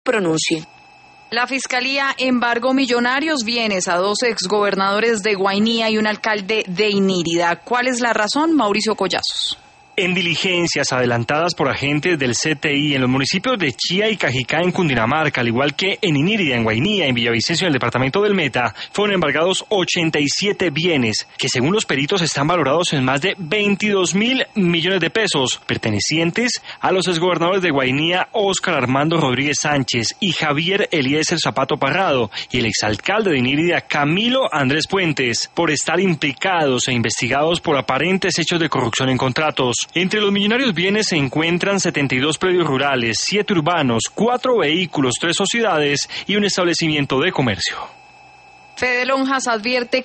pronuncie. La Fiscalía embargó millonarios bienes a 2 exgobernadores de Guainía y un alcalde de Inírida. ¿Cuál es la razón? Mauricio Collazos. En diligencias adelantadas por agentes del CTI en los municipios de Chía y Cajicá en Cundinamarca, al igual que en Inírida, en Guainía, en Villavicencio, en el departamento del Meta, fueron embargados 87 bienes que según los peritos están valorados en más de 22.000 millones de pesos, pertenecientes a los exgobernadores de Guainía, Óscar Armando Rodríguez Sánchez y Javier Eliezer Zapato Parrado, y el exalcalde de Inírida, Camilo Andrés Puentes, por estar implicados e investigados por aparentes hechos de corrupción en contratos. Entre los millonarios bienes se encuentran 72 predios rurales, 7 urbanos, 4 vehículos, 3 sociedades y un establecimiento de comercio. Fede Lonjas advierte